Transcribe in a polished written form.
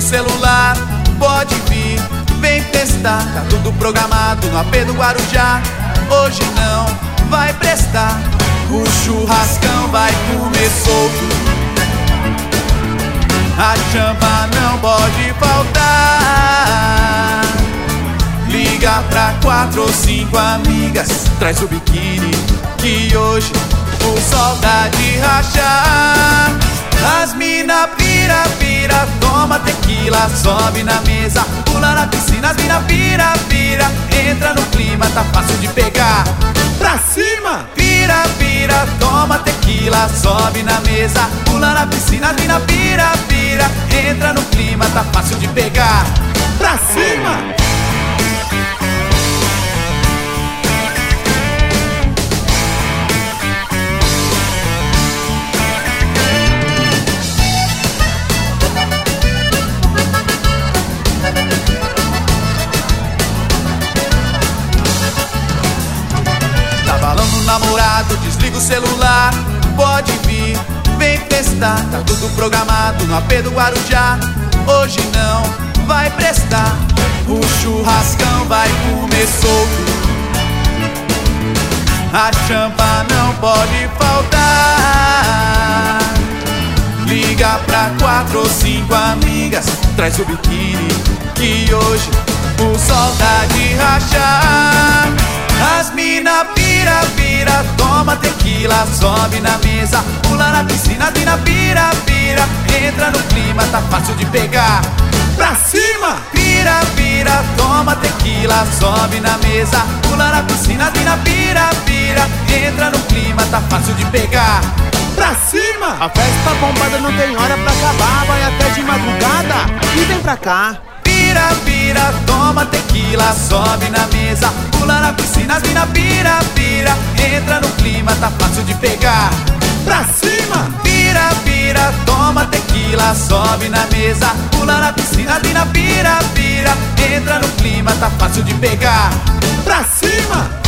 o celular, pode vir, vem testar. Tá tudo programado no AP do Guarujá. Hoje não vai prestar. O churrascão vai comer solto. A chamba não pode faltar. Liga pra 4 ou 5 amigas, traz o biquíni que hoje o sol tá de rachar. As mina pira, pira, toma tequila, sobe na mesa, pula na piscina. As mina pira, pira, entra no clima, tá fácil de pegar. Pra cima! Pira, pira, toma tequila, sobe na mesa, pula na piscina. As mina pira, pira, entra no clima, tá fácil de pegar. Pra cima! Falando namorado, desliga o celular, pode vir, vem testar. Tá tudo programado no AP do Guarujá. Hoje não vai prestar. O churrascão vai comer solto. A champa não pode faltar. Liga pra 4 ou 5 amigas, traz o biquíni que hoje o sol tá de rachar. As mina pira, pira, toma tequila, sobe na mesa, pula na piscina. As mina pira, pira, entra no clima, tá fácil de pegar. Pra cima! Pira, pira, toma tequila, sobe na mesa, pula na piscina. As mina pira, pira, entra no clima, tá fácil de pegar. Pra cima! A festa bombada não tem hora pra acabar, vai até de madrugada e vem pra cá. Pira, pira, toma tequila, sobe na mesa, pula na piscina. As mina pira, pira, entra no clima, tá fácil de pegar. Pra cima! Pira, pira, toma tequila, sobe na mesa, pula na piscina. As mina pira, pira, entra no clima, tá fácil de pegar. Pra cima!